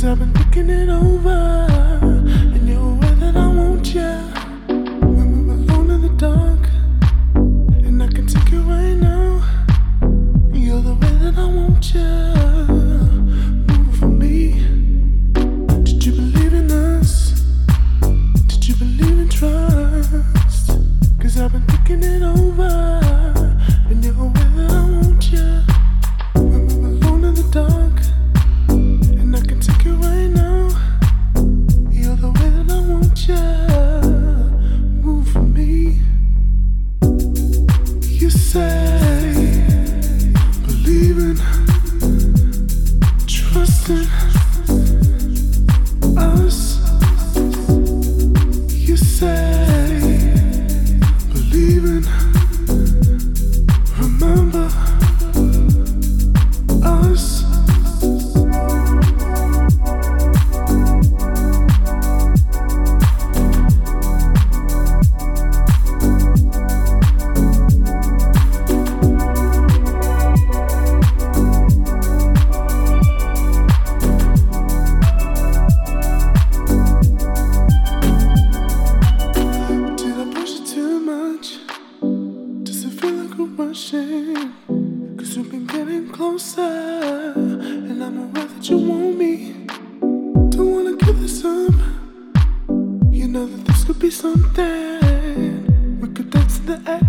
I've been thinking it over, and you're aware that I want you. When we were alone in the dark, and I can take you right now. You're the way that I want you. Move for me. Did you believe in us? Did you believe in trust? 'Cause I've been thinking it over, and you're aware that I want you. When we were alone in the dark, and I can take you right now. You're the way that I want you. Move for me. You say believing, trusting us. You say believing, remember us. Rushing, 'cause we've been getting closer, and I'm aware that you want me. Don't wanna give this up. You know that this could be something. We could dance in the air.